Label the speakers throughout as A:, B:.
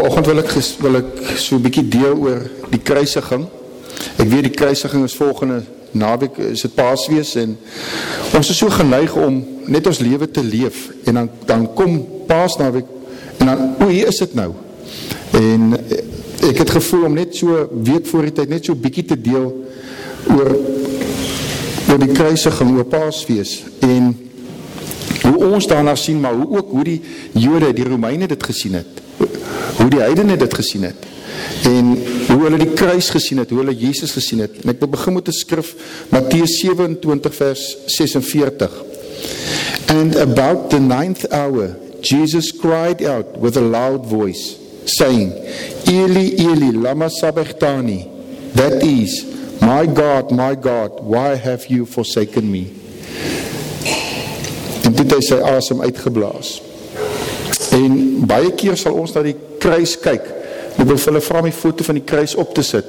A: Vanoggend wil ek so 'n bietjie deel oor die kruisiging. Ek weet die kruisiging is volgende naweek, is dit Paasfees, en ons is so geneig om net ons lewe te leef, en dan kom Paasnaweek, en dan, hier is dit nou. En ek het gevoel om net so week voor die tyd, net so 'n bietjie te deel oor die kruisiging, oor Paasfees, en hoe ons daarna sien, maar hoe die Jode, die Romeine dit gesien het, hoe die heidene dit gesien het, en hoe hulle die kruis gesien het, hoe hulle Jesus gesien het. En ek wil begin met 'n skrif, Matteus 27 vers 46. And about the 9th hour, Jesus cried out with a loud voice, saying, Eli, Eli, lama sabachthani, that is, my God, why have you forsaken me? En toe het hy sy asem uitgeblaas. En baie keer sal ons na die kruis kyk. Ek wil vir hulle vra om die foto van die kruis op te sit.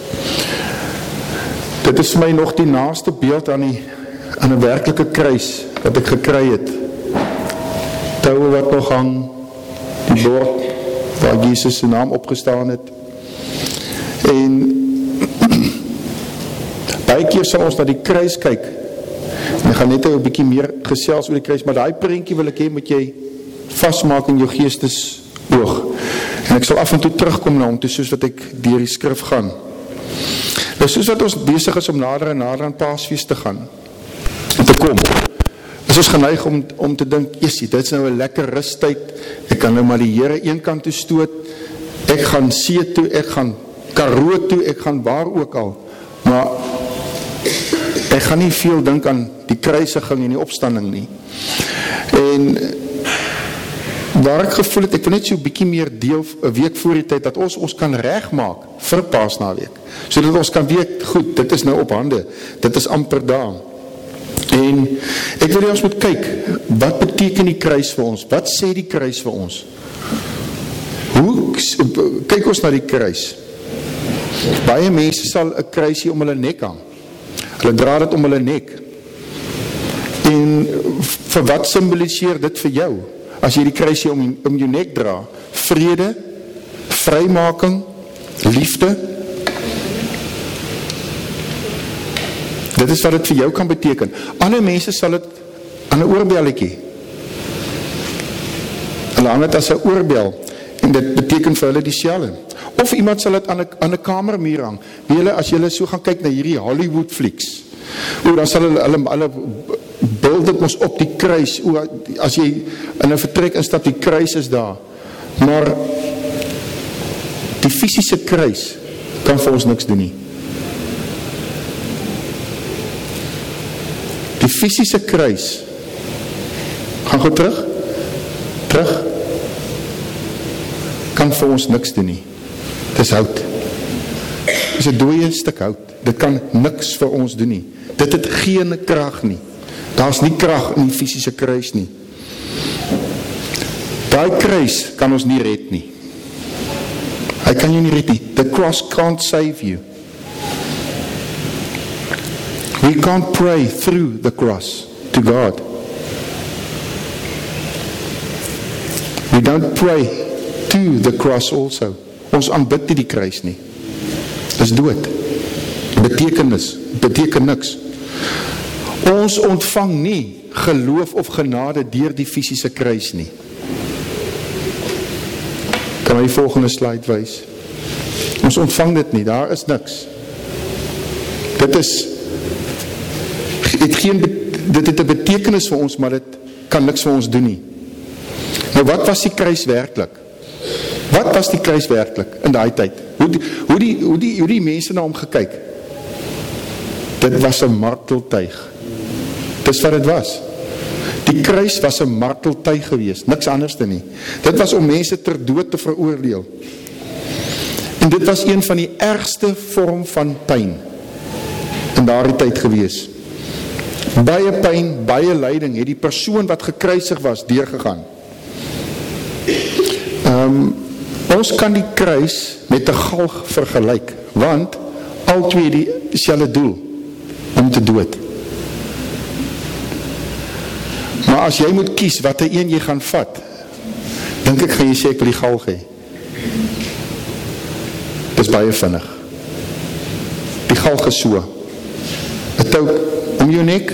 A: Dit is vir my nog die naaste beeld aan 'n werklike kruis wat ek gekry het. Toue wat nog hang, die bord waar Jesus se naam opgestaan het. En baie keer sal ons na die kruis kyk. En ek gaan net 'n bietjie meer gesels oor die kruis, maar daai prentjie wil ek hê moet jy vasmaak in jou geestesoog. En ek sal af en toe terugkom na hom toe, soos wat ek deur die skrif gaan. Nou soos wat ons besig is om nader en nader aan Paasfees te gaan, en te kom, is ons geneig om te dink, jessie, dit is nou 'n lekker rustyd, ek kan nou maar die Here een kant toe stoot, ek gaan see toe, ek gaan Karoo toe, ek gaan waar ook al, maar ek gaan nie veel dink aan die kruisiging en die opstanding nie. En waar ek gevoel het, ek wil net so 'n bietjie meer deel, 'n week voor die tyd, dat ons kan regmaak vir Paasnaweek, sodat ons kan weet, goed, dit is nou op hande, dit is amper daar. En ek wil ons moet kyk, wat beteken die kruis vir ons? Wat sê die kruis vir ons? Hoe kyk ons na die kruis? Baie mense sal 'n kruisie om hulle nek hang. Hulle dra dit om hulle nek. En vir wat simboliseer dit vir jou? As jy die kruisie om jou nek dra, vrede, vrymaking, liefde. Dit is wat dit vir jou kan beteken. Ander mense sal dit aan 'n oorbelletjie. Hulle hang dit as 'n oorbel, en dit beteken vir hulle dieselfde. Of iemand sal dit aan 'n kamermuur hang. Wie julle, as julle so gaan kyk na hierdie Hollywood flieks, dan sal hulle beeld dit ons op die kruis, as jy in 'n vertrek instap, die kruis is daar, maar die fisiese kruis kan vir ons niks doen nie. Die fisiese kruis, gaan gou terug, kan vir ons niks doen nie. Dit is hout. Dit is 'n dooie stuk hout. Dit kan niks vir ons doen nie. Dit het geen krag nie. Daar's nie krag in die fisiese kruis nie. Daai kruis kan ons nie red nie. Hy kan jou nie red nie. The cross can't save you. We can't pray through the cross to God. We don't pray to the cross also. Ons aanbid nie die kruis nie. Dis dood. Beteken niks. Ons ontvang nie geloof of genade deur die fisiese kruis nie. Kan my die volgende slide wys? Ons ontvang dit nie, daar is niks. Dit het 'n betekenis vir ons, maar dit kan niks vir ons doen nie. Nou wat was die kruis werklik? Wat was die kruis werklik in daai tyd? Hoe die mense na hom gekyk? Dit was 'n marteltuig. Dis wat dit was. Die kruis was 'n marteltuig geweest, niks anders dan nie. Dit was om mense ter dood te veroordeel. En dit was een van die ergste vorm van pyn in daardie tyd geweest. Baie pyn, baie lyding het die persoon wat gekruisig was deurgegaan. Ons kan die kruis met 'n galg vergelyk, want al twee dieselfde doel, om te dood. Maar as jy moet kies watter een jy gaan vat, dink ek gaan jy sê ek wil die galg hê. dis baie vinnig. Die galg is so, 'n tou om jou nek,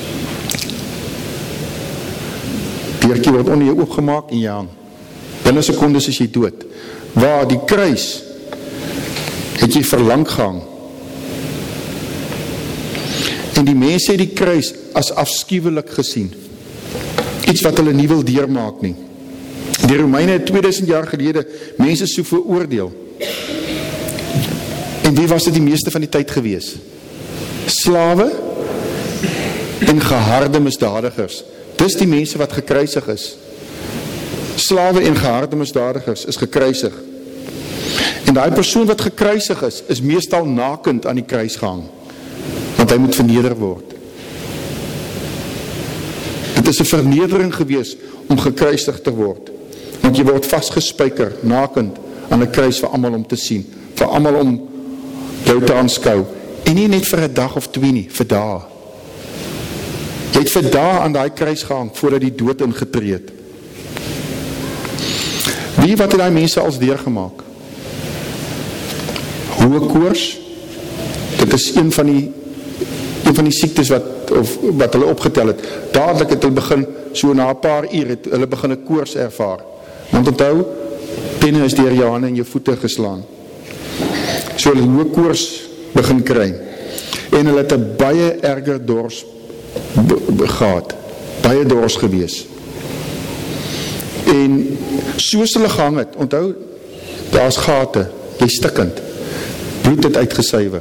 A: deurtjie word onder jou oopgemaak en jy hang. Binne sekondes is jy dood. Waar die kruis, het jy verlang gehang. En die mense het die kruis as afskuwelik gesien. Iets wat hulle nie wil deurmaak nie. Die Romeine het 2000 jaar gelede mense so veroordeel. En wie was dit die meeste van die tyd gewees? Slawe en geharde misdadigers. Dis die mense wat gekruisig is. Slawe en geharde misdadigers is gekruisig. En daai persoon wat gekruisig is meestal nakend aan die kruis gehang. Want hy moet verneder word. Dit is 'n vernedering gewees om gekruisig te word. Want jy word vasgespijker, nakend aan 'n kruis vir almal om te sien, vir almal om jou te aanskou. En nie net vir 'n dag of 2 nie, vir dae. Jy het vir dae aan daai kruis gehang voordat die dood ingetree het. Wie wat het daai mense als deurgemaak? Hoë koors, dit is een van die siektes wat hulle opgetel het. Dadelik het hulle begin, so na 'n paar uur het hulle begin 'n koors ervaar. Want onthou, penne is deur jou hande en jou voete geslaan. So hulle hoë koors begin kry. En hulle het 'n baie erger dors gehad. Baie dors gewees. En soos hulle gehang het, onthou, daar is gate, jy stikkend. Bloed het uitgesuiver.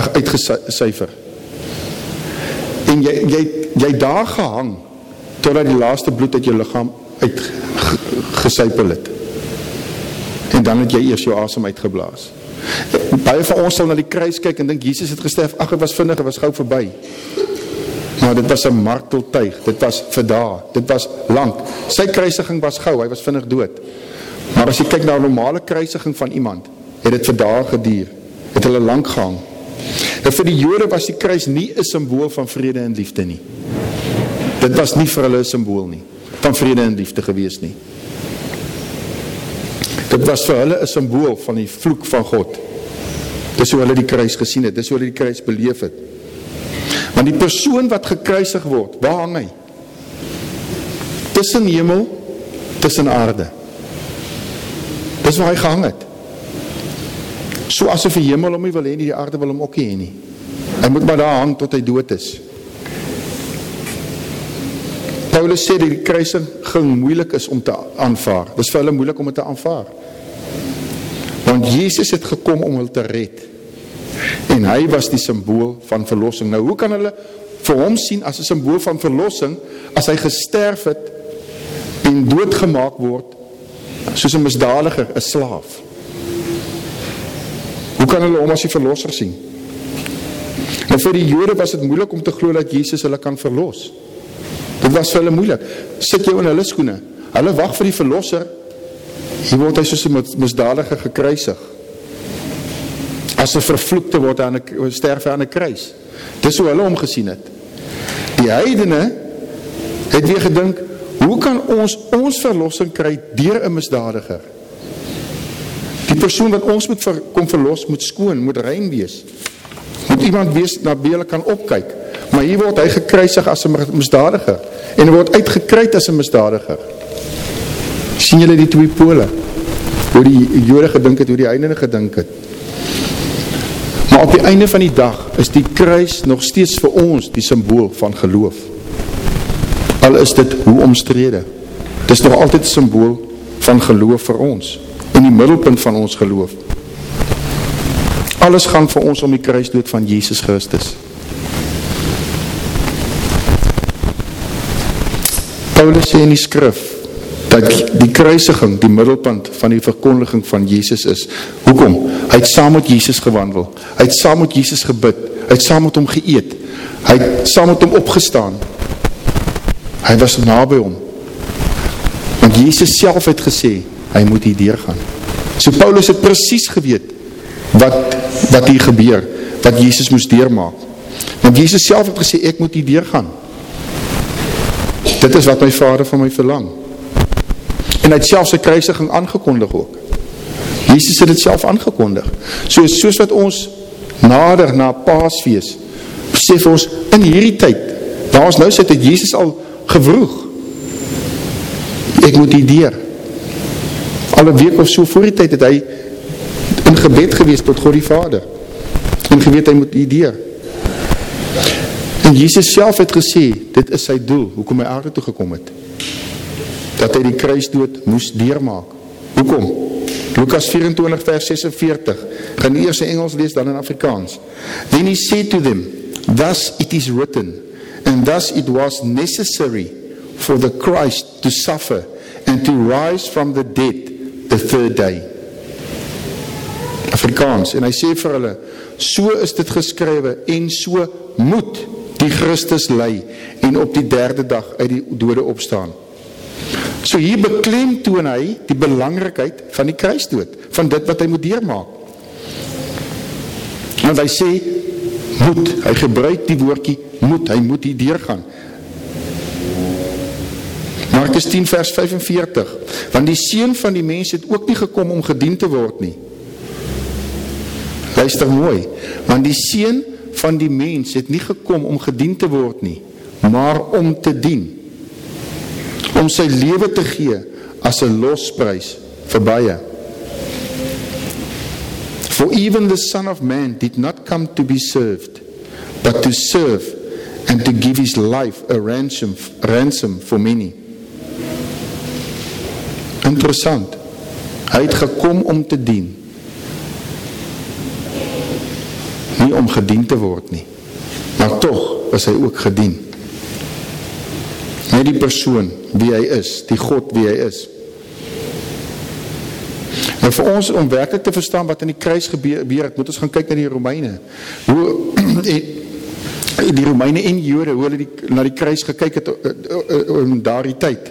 A: En jy daar gehang, totdat die laaste bloed uit jou liggaam uitgesuipel het. En dan het jy eers jou asem uitgeblaas. Baie van ons sal na die kruis kyk en dink, Jesus het gesterf, ag, het was vinnig, het was gou verby. Maar dit was 'n marteltuig, dit was vir dae, dit was lank. Sy kruisiging was gou, hy was vinnig dood. Maar as jy kyk na 'n normale kruisiging van iemand, het dit vir dae geduur, het hulle lank gehang. En vir die Jode was die kruis nie 'n simbool van vrede en liefde nie. Dit was nie vir hulle 'n simbool nie, van vrede en liefde gewees nie. Dit was vir hulle 'n simbool van die vloek van God. Dis hoe hulle die kruis gesien het, dis hoe hulle die kruis beleef het. Want die persoon wat gekruisig word, waar hang hy? Tussen hemel, tussen aarde. Dis waar hy gehang het. So asof die hemel hom nie wil hê nie, die aarde wil hom ook nie hê nie. Hy moet maar daar hang tot hy dood is. Paulus sê dat die kruisiging moeilik is om te aanvaar. Dis vir hulle moeilik om dit te aanvaar. Want Jesus het gekom om hulle te red. En hy was die simbool van verlossing. Nou, hoe kan hulle vir hom sien as 'n simbool van verlossing, as hy gesterf het en doodgemaak word, soos 'n misdadiger, 'n slaaf? Hoe kan hulle hom as die verlosser sien? En vir die Jode was dit moeilik om te glo dat Jesus hulle kan verlos. Dit was vir hulle moeilik. Sit jou in hulle skoene. Hulle wag vir die verlosser. Hier word hy soos 'n misdadiger gekruisig. As 'n vervloekte word hy sterf aan 'n kruis. Dis hoe hulle hom gesien het. Die heidene het weer gedink, hoe kan ons verlossing kry deur 'n misdadiger? Die persoon wat ons moet kom verlos, moet skoon, moet rein wees. Moet iemand wees na wie hulle kan opkyk. Maar hier word hy gekruisig as 'n misdadiger. En hy word uitgekruid as 'n misdadiger. Sien julle die twee pole? Hoe die Jode gedink het, hoe die heidene gedink het. Maar op die einde van die dag is die kruis nog steeds vir ons die simbool van geloof. Al is dit hoe omstrede. Dit is nog altyd 'n simbool van geloof vir ons. In die middelpunt van ons geloof. Alles gaan vir ons om die kruisdood van Jesus Christus. Paulus sê in die skrif dat die kruisiging die middelpunt van die verkondiging van Jesus is. Hoekom? Hy het saam met Jesus gewandel. Hy het saam met Jesus gebid. Hy het saam met hom geëet. Hy het saam met hom opgestaan. Hy was naby hom. Want Jesus self het gesê, hy moet hier deurgaan. So Paulus het presies geweet wat hier gebeur, wat Jesus moes deurmaak. Want Jesus self het gesê, ek moet hier deurgaan. Dit is wat my Vader van my verlang. En hy het self sy kruisiging aangekondig ook. Jesus het dit self aangekondig. Soos wat ons nader na Paasfees, besef ons in hierdie tyd, waar ons nou sit, het Jesus al gewroeg. Ek moet hier deur. Al 'n week of so voor die tyd het hy in gebed gewees tot God die Vader. En geweet hy moet hier deur. En Jesus self het gesê, dit is sy doel, hoekom hy aarde toe gekom het. Dat hy die kruisdood moes deurmaak. Hoekom? Lukas 24 vers 46, gaan eers in Engels lees, dan in Afrikaans. Then he said to them, thus it is written, and thus it was necessary for the Christ to suffer and to rise from the dead the third day. Afrikaans, en hy sê vir hulle, so is dit geskrywe, en so moet die Christus ly, en op die derde dag uit die dode opstaan. So hier beklemtoon hy die belangrikheid van die kruisdood, van dit wat hy moet deurmaak. Want hy sê, moet, hy gebruik die woordjie moet, hy moet hier deurgaan. Markus 10 vers 45, want die seun van die mens het ook nie gekom om gedien te word nie. Luister mooi, want die seun van die mens het nie gekom om gedien te word nie, maar om te dien. Om sy lewe te gee as 'n losprys vir baie. For even the Son of Man did not come to be served, but to serve and to give his life a ransom for many. Interessant. Hy het gekom om te dien. Nie om gedien te word nie. Maar tog is hy ook gedien. Net die persoon wie hy is, die God wie hy is. Nou vir ons om werklik te verstaan wat in die kruis gebeur het, moet ons gaan kyk na die Romeine. Hoe die Romeine en Jode, hoe hulle na die kruis gekyk het in daardie tyd.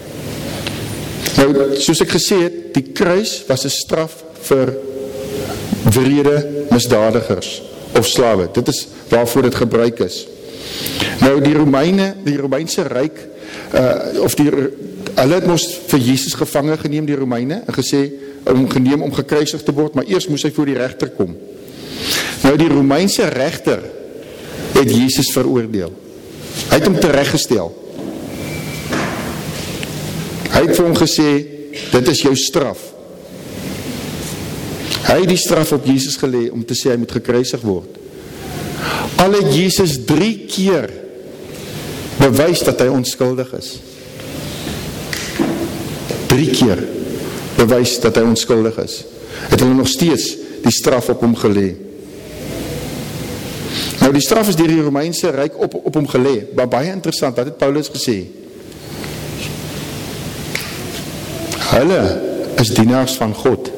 A: Nou, soos ek gesê het, die kruis was 'n straf vir wrede misdadigers of slawe. Dit is waarvoor dit gebruik is. Nou, die Romeinse ryk, hulle het mos vir Jesus gevange geneem, die Romeine, en gesê, geneem om gekruisig te word, maar eers moes hy voor die regter kom. Nou, die Romeinse regter het Jesus veroordeel. Hy het hom tereggestel. Hy het vir hom gesê, dit is jou straf. Hy het die straf op Jesus gelê om te sê, hy moet gekruisig word. Al het Jesus 3 keer bewys dat hy onskuldig is. 3 keer bewys dat hy onskuldig is. Het hulle nog steeds die straf op hom gelê. Nou die straf is deur die Romeinse ryk op hom gelê. Maar baie interessant, wat het Paulus gesê? Hulle is dienaars van God.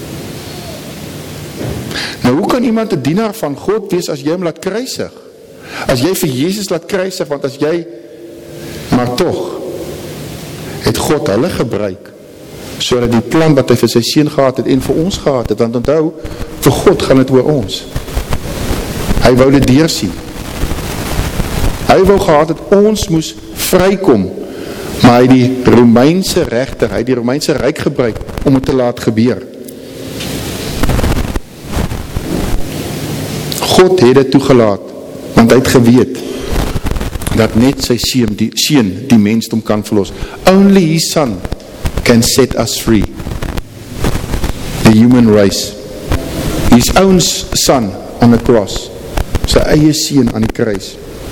A: Nou hoe kan iemand 'n dienaar van God wees as jy hom laat kruisig? As jy vir Jesus laat kruisig, want as jy, maar tog, het God hulle gebruik, sodat die plan wat hy vir sy seun gehad het, en vir ons gehad het, want onthou, vir God gaan het oor ons. Hy wou dit deursien. Hy wou gehad het, ons moes vrykom, maar hy die Romeinse regter, hy die Romeinse ryk gebruik, om het te laat gebeur. God het dit toegelaat, want hy het geweet, dat net sy seun die mensdom kan verlos. Only his son can set us free. The human race. His own son on the cross. Sy eie seun aan die kruis.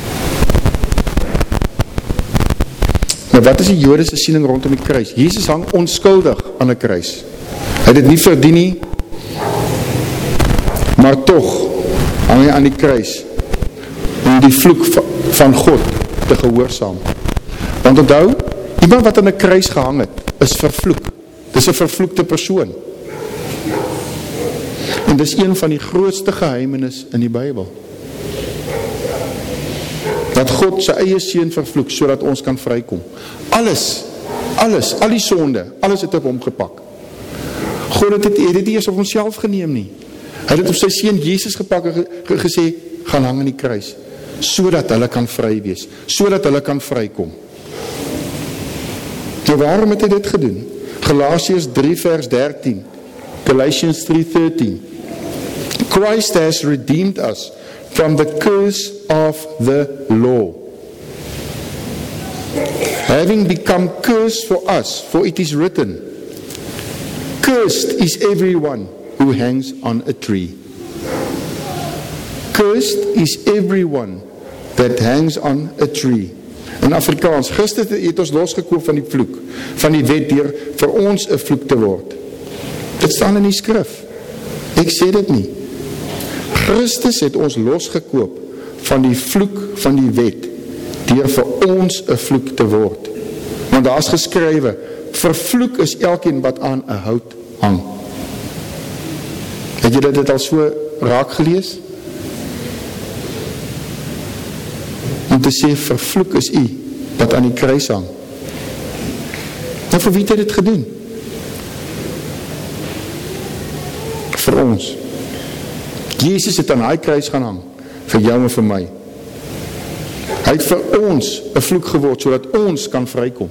A: Nou wat is die Jodese siening rondom die kruis? Jesus hang onskuldig aan die kruis. Hy het dit nie verdien nie, maar tog hang hy aan die kruis om die vloek van God te gehoorsaam. Want onthou, iemand wat aan 'n kruis gehang het, is vervloek. Dis 'n vervloekte persoon. En dis een van die grootste geheimenis in die Bybel. Dat God sy eie seun vervloek, sodat ons kan vrykom. Al die sonde, alles het op hom gepak. God het dit eers op homself geneem nie. Hy het dit op sy seun Jesus gepak en gesê, gaan hang aan die kruis, sodat hulle kan vry wees, sodat hulle kan vrykom. Nou waarom het hy dit gedoen? Galasiërs 3 vers 13. Galatians 3:13. Christ has redeemed us from the curse of the law, having become cursed for us, for it is written, cursed is everyone who hangs on a tree. Cursed is everyone that hangs on a tree. In Afrikaans, Christus het ons losgekoop van die vloek, van die wet deur vir ons 'n vloek te word. Dit staan in die skrif. Ek sê dit nie. Christus het ons losgekoop van die vloek van die wet deur vir ons 'n vloek te word. Want daar is geskrywe, vervloek is elkeen wat aan 'n hout hang. Het jy dit al so raak gelees? Om te sê, vervloek is u wat aan die kruis hang. Nou, vir wie het hy dit gedoen? Vir ons. Jesus het aan die kruis gaan hang, vir jou en vir my. Hy het vir ons 'n vloek geword, sodat ons kan vrykom.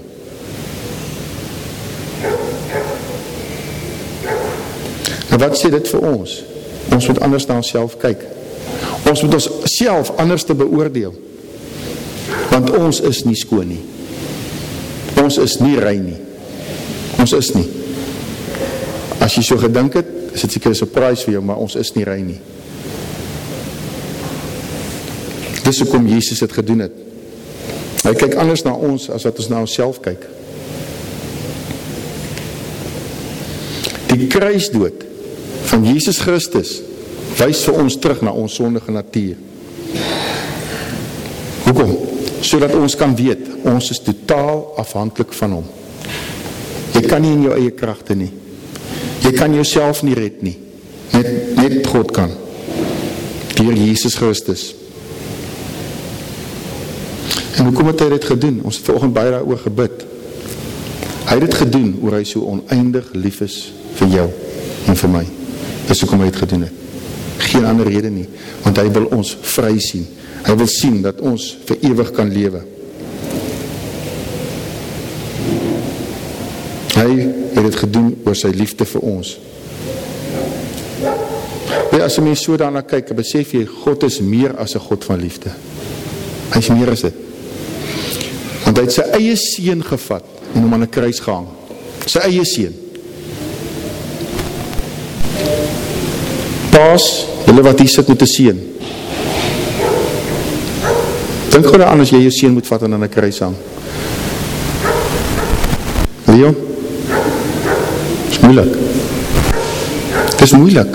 A: En wat sê dit vir ons? Ons moet anders na onsself kyk. Ons moet ons self anders te beoordeel. Want ons is nie skoon nie. Ons is nie rein nie. Ons is nie. As jy so gedink het, is dit seker 'n surprise vir jou, maar ons is nie rein nie. Dis hoekom Jesus het gedoen het. Hy kyk anders na ons as wat ons na onsself kyk. Die kruisdood van Jesus Christus wys vir ons terug na ons sondige natuur. Hoekom? Sodat ons kan weet, ons is totaal afhanklik van hom. Jy kan nie in jou eie kragte nie. Jy kan jouself nie red nie. Net God kan. Deur Jesus Christus. En hoekom het hy dit gedoen? Ons het vanoggend baie daaroor gebid. Hy het dit gedoen oor hy so oneindig lief is vir jou en vir my. Dis hoekom hy dit gedoen het. Geen ander rede nie, want hy wil ons vry sien. Hy wil sien dat ons vir ewig kan lewe. Hy het dit gedoen oor sy liefde vir ons. As jy mens so daarna kyk, besef jy, God is meer as 'n God van liefde. Hy is meer as dit. Want hy het sy eie seun gevat en hom aan 'n kruis gehang. Sy eie seun. Paas, hulle wat hier sit met 'n seun. Dink gou daaraan as jy jou seun moet vat en aan 'n kruis hang. Leon? Dis moeilik. Dis moeilik.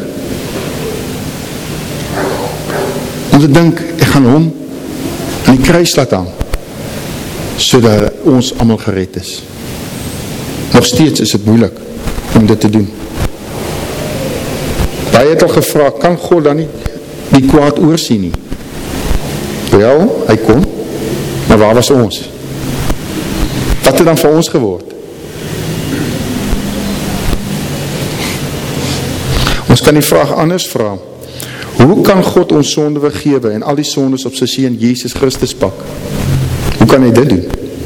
A: Om te dink, ek gaan hom aan die kruis laat hang, sodat ons almal gered is. Nog steeds is dit moeilik om dit te doen. Baie het al gevra, kan God dan nie die kwaad oorsien nie? Wel, hy kon, maar waar was ons? Wat het dan vir ons geword? Ons kan die vraag anders vra. Hoe kan God ons sonde vergewe en al die sondes op sy seun Jesus Christus pak? Hoe kan hy dit doen?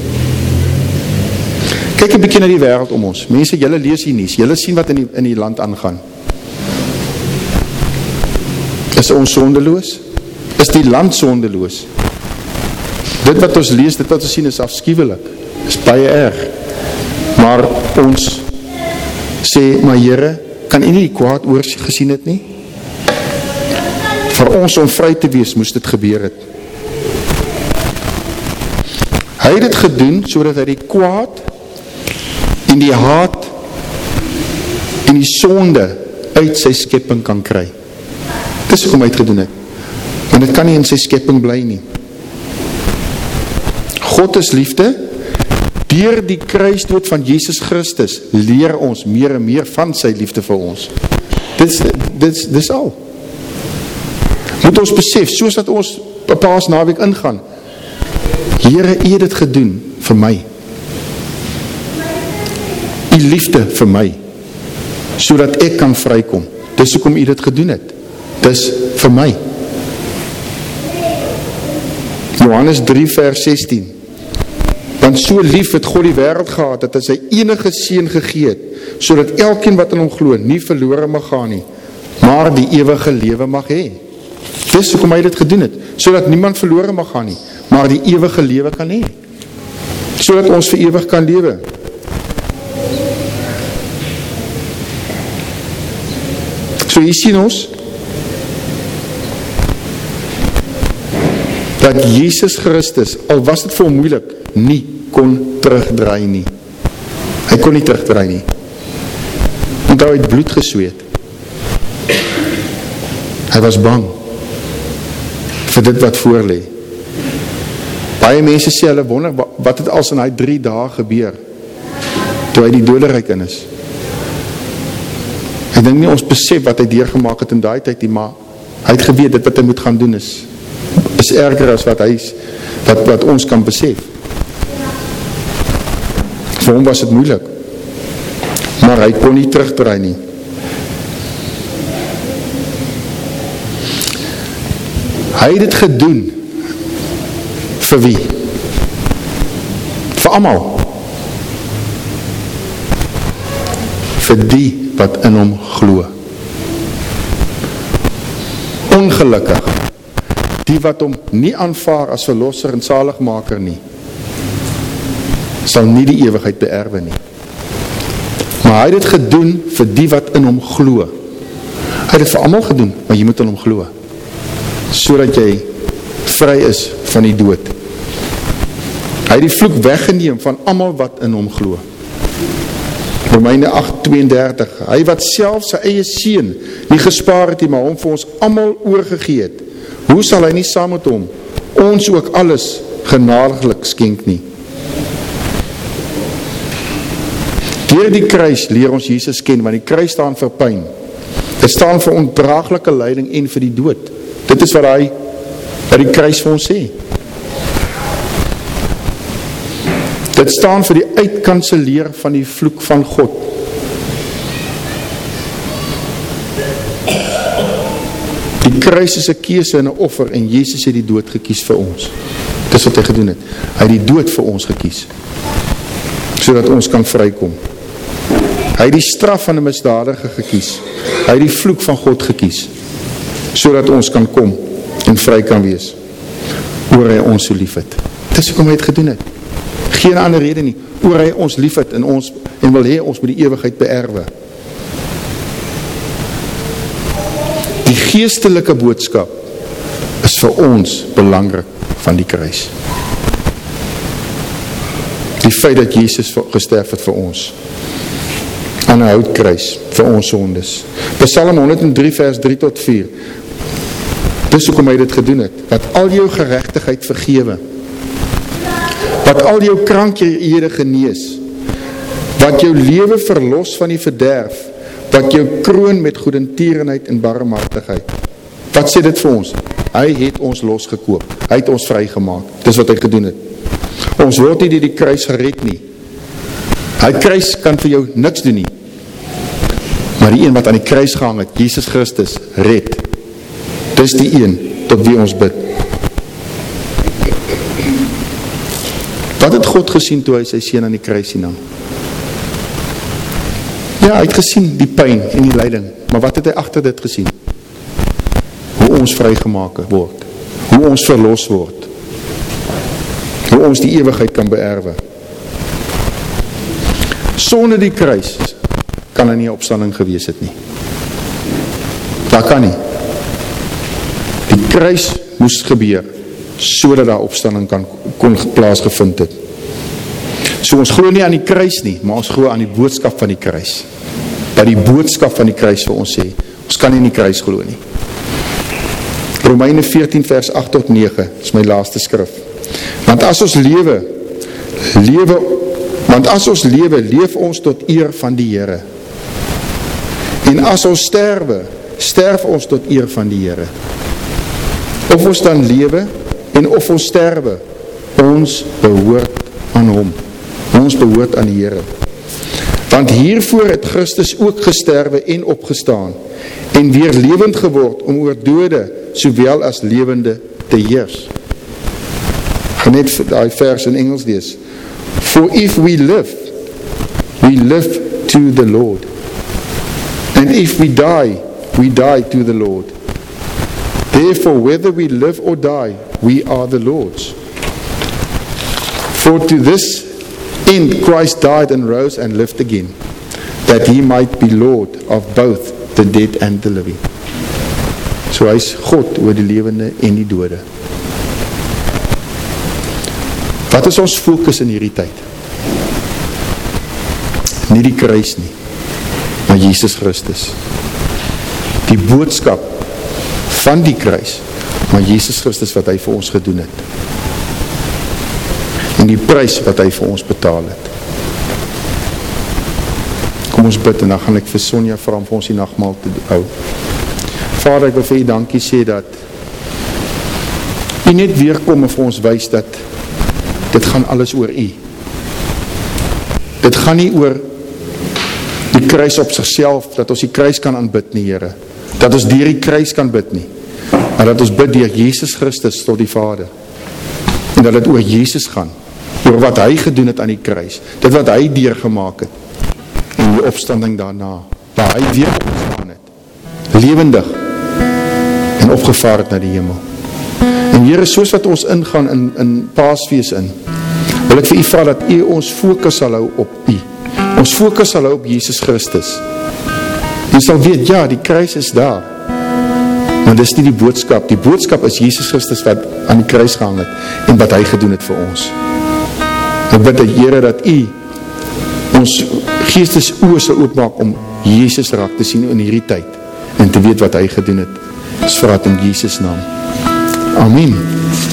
A: Kyk 'n bietjie na die wêreld om ons. Mense, julle lees hier nuus. Julle sien wat in die land aangaan. Is ons sondeloos? Is die land sondeloos? Dit wat ons lees, dit wat ons sien is afskuwelik. Is baie erg. Maar ons sê, maar Here, kan U nie die kwaad oor gesien het nie? Vir ons om vry te wees, moes dit gebeur het. Hy het dit gedoen, sodat hy die kwaad en die haat en die sonde uit sy skepping kan kry. Dis hoekom hy het gedoen het. Want dit kan nie in sy skepping bly nie. God is liefde. Deur die kruisdood van Jesus Christus leer ons meer en meer van sy liefde vir ons. Dis al. Moet ons besef, soos dat ons Paasnaweek ingaan, Here, U het dit gedoen vir my. U liefde vir my, sodat ek kan vrykom. Dis hoekom U dit gedoen het. Dis vir my. Johannes 3 vers 16. Want so lief het God die wêreld gehad, dat hy sy enige seun gegee het, sodat elkeen wat in hom glo, nie verlore mag gaan nie, maar die ewige lewe mag hê. Dis hoekom hy dit gedoen het, sodat niemand verlore mag gaan nie, maar die ewige lewe kan hê. Sodat ons vir ewig kan lewe. So hier sien ons, dat Jesus Christus, al was dit vir hom moeilik, nie kon terugdraai nie. Hy kon nie terugdraai nie. Want hy het bloed gesweet. Hy was bang vir dit wat voorlê. Baie mense sê, hulle wonder, wat het als in hy 3 dae gebeur, toe hy die doderyk in is. Ek dink nie ons besef wat hy deurgemaak het in daai tyd nie, maar hy het geweet, dit wat hy moet gaan doen is erger as wat hy is, wat ons kan besef. Vir hom was dit moeilik, maar hy kon nie terugdraai nie. Hy het dit gedoen vir wie? Vir almal. Vir die wat in hom glo. Ongelukkig, die wat hom nie aanvaar as verlosser en saligmaker nie, sal nie die ewigheid beerwe nie. Maar hy het dit gedoen vir die wat in hom glo. Hy het dit vir almal gedoen, maar jy moet in hom glo, sodat jy vry is van die dood. Hy het die vloek weggeneem van almal wat in hom glo. Romeine 8:32, hy wat self sy eie seun nie gespaar het nie, maar hom vir ons almal oorgegee het, hoe sal hy nie saam met hom ons ook alles genadiglik skenk nie? Deur die kruis leer ons Jesus ken, want die kruis staan vir pyn. Dit staan vir ondraaglike lyding en vir die dood. Dit is wat die kruis vir ons sê. Dit staan vir die uitkanseleer van die vloek van God. Die kruis is 'n keuse en 'n offer, en Jesus het die dood gekies vir ons. Dis wat hy gedoen het. Hy het die dood vir ons gekies, sodat ons kan vrykom. Hy het die straf van 'n misdadiger gekies. Hy het die vloek van God gekies, sodat ons kan kom en vry kan wees, oor hy ons so lief het. Dis hoekom hy het gedoen het. Geen ander rede nie, oor hy ons lief het en wil hê ons met die ewigheid beerwe. Die geestelike boodskap is vir ons belangrik van die kruis. Die feit dat Jesus gesterf het vir ons, aan 'n houtkruis vir ons sondes. Psalm 103 vers 3 tot 4. Dis hoekom hy dit gedoen het, wat al jou geregtigheid vergewe, wat al jou krankhede genees, wat jou lewe verlos van die verderf, wat jou kroon met goedertierenheid en barmhartigheid. Wat sê dit vir ons? Hy het ons losgekoop, hy het ons vrygemaak. Dis wat hy gedoen het. Ons word nie deur die kruis gered nie. Hy kruis kan vir jou niks doen nie. Maar die een wat aan die kruis gehang het, Jesus Christus, red. Dis die een tot wie ons bid. Wat het God gesien toe hy sy seun aan die kruis sien hang? Ja, hy het gesien die pyn en die lyding, maar wat het hy agter dit gesien? Hoe ons vrygemaak word, hoe ons verlos word, hoe ons die ewigheid kan beerwe. Sonder die kruis kan daar nie 'n opstanding gewees het nie. Daar kan nie. Die kruis moes gebeur, sodat daar opstanding kon plaasgevind het. So ons glo nie aan die kruis nie, maar ons glo aan die boodskap van die kruis. Wat die boodskap van die kruis vir ons sê, ons kan nie in die kruis glo nie. Romeine 14 vers 8 tot 9, is my laaste skrif. Want as ons lewe, leef ons tot eer van die Here. En as ons sterf ons tot eer van die Here. Of ons dan lewe en of ons sterwe, ons behoort aan hom. Ons behoort aan die Here. Want hiervoor het Christus ook gesterwe en opgestaan en weer lewend geword om oor dode sowel as lewende te heers. Gaan net daai vers in Engels lees. For if we live to the Lord. And if we die to the Lord. Therefore, whether we live or die, we are the Lord's. For to this end Christ died and rose and lived again, that he might be Lord of both the dead and the living. So hy is God oor die lewende en die dode. Wat is ons fokus in hierdie tyd? Nie die kruis nie, maar Jesus Christus. Die boodskap van die kruis, maar Jesus Christus wat hy vir ons gedoen het. En die prys wat hy vir ons betaal het. Kom ons bid en dan gaan ek vir Sonja vra om vir ons die nagmaal te hou. Vader, ek wil vir u dankie sê dat u net weer kom en vir ons wys dat dit gaan alles oor u. Dit gaan nie oor die kruis op sigself, dat ons die kruis kan aanbid nie, Here. Dat ons deur die kruis kan bid nie. Maar dat ons bid deur Jesus Christus tot die Vader. En dat dit oor Jesus gaan. Oor wat hy gedoen het aan die kruis. Dit wat hy deurgemaak het. En die opstanding daarna. Waar hy weer opgestaan het. Lewendig. En opgevaar het na die hemel. En Here, soos wat ons ingaan in Paasfees in, wil ek vir u vra dat u ons fokus sal hou op u. Ons fokus sal hou op Jesus Christus. Jy sal weet, ja, die kruis is daar. Maar dis nie die boodskap. Die boodskap is Jesus Christus wat aan die kruis gehang het en wat hy gedoen het vir ons. Ek bid dat Here dat u ons geestes oë sal oopmaak om Jesus raak te sien in hierdie tyd en te weet wat hy gedoen het. Ons vra dit in Jesus naam. Amen.